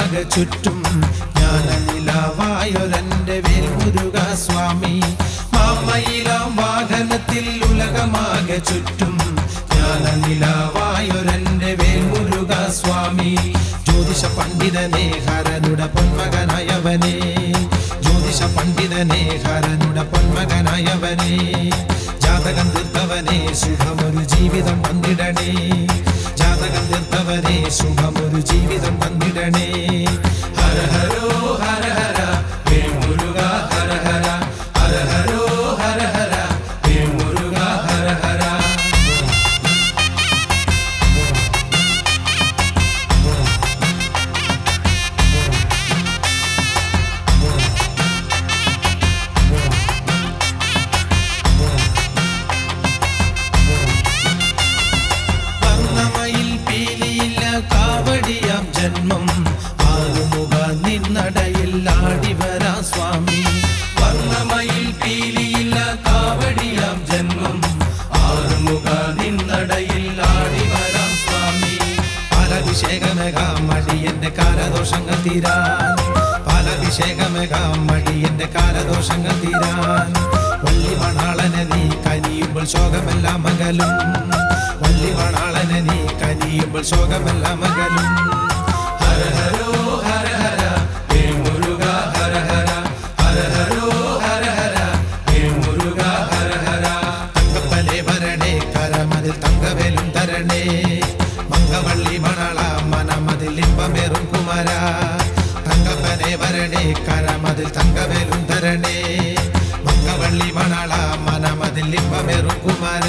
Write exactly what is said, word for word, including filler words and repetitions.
ലോകമാകെ ചുറ്റും ജ്ഞാനനിലാവായൊരന്റെ വേൽമുരുക സ്വാമി. മാമയിലാം വാഹനത്തിൽ ഉലകമാകെ ചുറ്റും ജ്ഞാനനിലാവായൊരന്റെ വേൽമുരുക സ്വാമി. ജ്യോതിഷ പണ്ഡിതനെ ഹരനുടെ പൊന്മകനായവനെ, ജ്യോതിഷ പണ്ഡിതനെ ഹരനുടെ പൊന്മകനായവനെ, ജാതകം തീർത്തവനെ ശുഭമൊരു ജീവിതം തന്നിടണേ, ജാതകം തീർത്തവനെ ശുഭമൊരു ജീവിതം തന്നിടണേ. ഹര ഹരോ ഹര ഹര വേൽമുരുക ഹര ഹര, ഹര ഹരോ ഹര ഹര വേൽമുരുക ഹര ഹര. കാവടിയാം ജന്മം ആറുമുഖ നിന്നടയിൽ ആടിവരാ സ്വാമി. വർണ്ണമയിൽ പീലിയില്ല കാവടിയാം ജന്മം ആറുമുഖ നിന്നടയിൽ ആടിവരാം സ്വാമി. പാലഭിഷേകമേകാം മടിയന്റെ കാലദോഷങ്ങൾ തീരാൻ, പാലഭിഷേകമേകാം മടിയന്റെ കാലദോഷങ്ങൾ തീരാൻ. വള്ളി മണാളനെ നീ കനിയുമ്പോൾ ശോകമെല്ലാം അകലും, വള്ളി മണാളനെ നീ കനിയുമ്പോൾ ശോകമെല്ലാം അകലും. ഹര ഹരോ ഹര ഹര വേൽമുരുക ഹര ഹര, ഹര ഹരോ ഹര ഹര വേൽമുരുക ഹര ഹര. തങ്കപ്പനെ വരണേ കരമതിൽ തങ്കവേലും തരണേ, മംഗവള്ളി മണാള മനമതിൽ ഇമ്പമേറും കുമാര. തങ്കപ്പനെ വരണേ കരമതിൽ തങ്കവേലും തരണേ, മംഗവള്ളി മണാള മനമതിൽ ഇമ്പമേറും കുമാര.